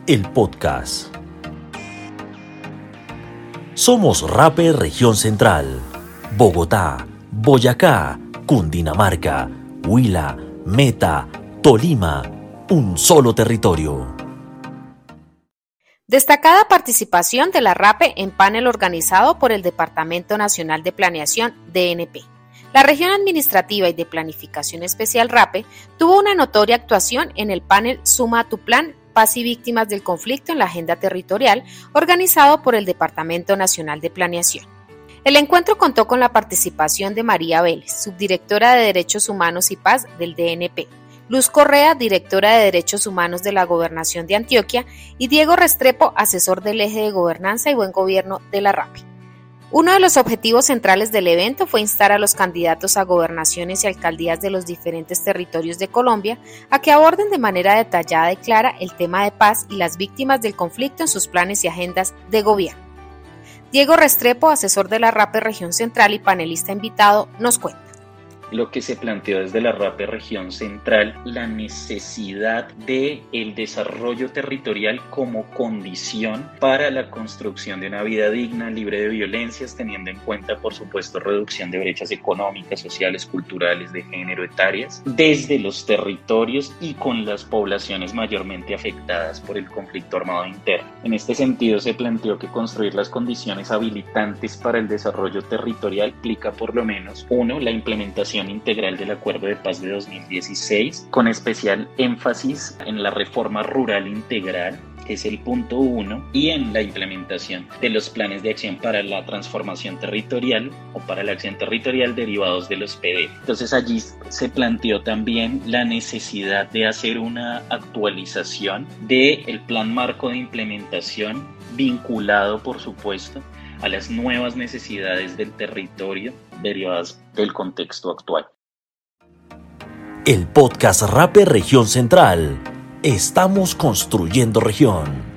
el podcast. Somos RAPE Región Central, Bogotá, Boyacá, Cundinamarca, Huila, Meta, Tolima, un solo territorio. Destacada participación de la RAPE en panel organizado por el Departamento Nacional de Planeación, DNP. La Región Administrativa y de Planificación Especial RAPE tuvo una notoria actuación en el panel Suma a tu Plan, Paz y Víctimas del Conflicto en la Agenda Territorial, organizado por el Departamento Nacional de Planeación. El encuentro contó con la participación de María Vélez, subdirectora de Derechos Humanos y Paz del DNP, Luz Correa, directora de Derechos Humanos de la Gobernación de Antioquia, y Diego Restrepo, asesor del Eje de Gobernanza y Buen Gobierno de la RAPE. Uno de los objetivos centrales del evento fue instar a los candidatos a gobernaciones y alcaldías de los diferentes territorios de Colombia a que aborden de manera detallada y clara el tema de paz y las víctimas del conflicto en sus planes y agendas de gobierno. Diego Restrepo, asesor de la RAPE Región Central y panelista invitado, nos cuenta. Lo que se planteó desde la RAPE Región Central, la necesidad de el desarrollo territorial como condición para la construcción de una vida digna, libre de violencias, teniendo en cuenta, por supuesto, reducción de brechas económicas, sociales, culturales, de género, etarias, desde los territorios y con las poblaciones mayormente afectadas por el conflicto armado interno. En este sentido, se planteó que construir las condiciones habilitantes para el desarrollo territorial implica por lo menos, uno, la implementación integral del Acuerdo de Paz de 2016, con especial énfasis en la reforma rural integral, que es el punto 1, y en la implementación de los planes de acción para la transformación territorial o para la acción territorial derivados de los PDF. Entonces allí se planteó también la necesidad de hacer una actualización del plan marco de implementación vinculado, por supuesto, a las nuevas necesidades del territorio derivadas del contexto actual. El podcast RAPE Región Central. Estamos construyendo región.